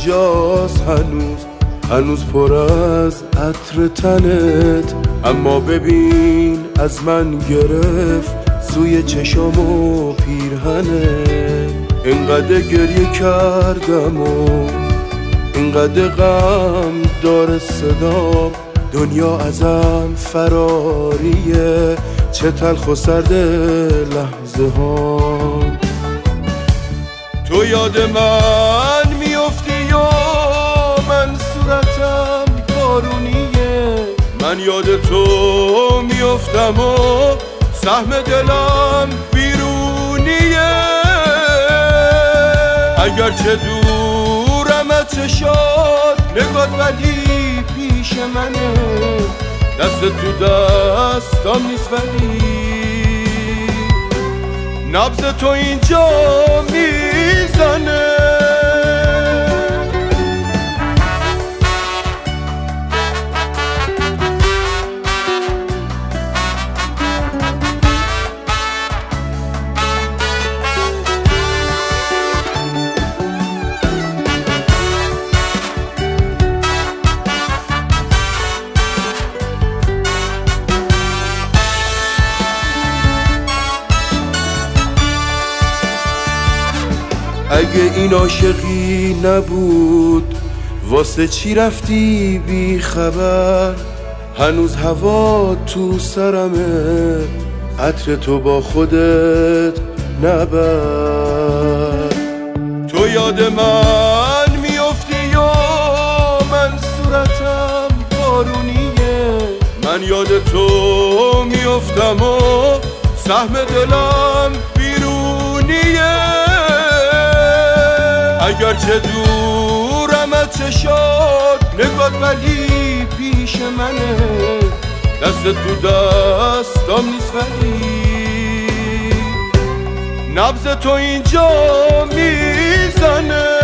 اینجاست هنوز پر از عطر تنت. اما ببین از من گرفت سوی چشام و پیرهنت. اینقدر گریه کردم و اینقدر غم داره صدام. دنیا ازم فراریه، چه تلخ و سرد لحظه ها. تو یاد من میفتی یا من صورتم بارونیه. من یاد تو میفتم و سهم دلم بیرونیه. اگرچه دورم از چشات نگات ولی پیش منه. دست تو دستام نیست ولی نبض تو اینجا میزنه. اگه این عاشقی نبود واسه چی رفتی بی خبر؟ هنوز هوا تو سرمه، عطر تو با خودت نبر. تو یاد من میفتی یا من صورتم بارونیه. من یاد تو میفتم و سهم دلم بیرونیه. اگرچه دورم از چشات نگات ولی پیش منه. دست تو دستام نیست ولی نبض تو اینجا میزنه.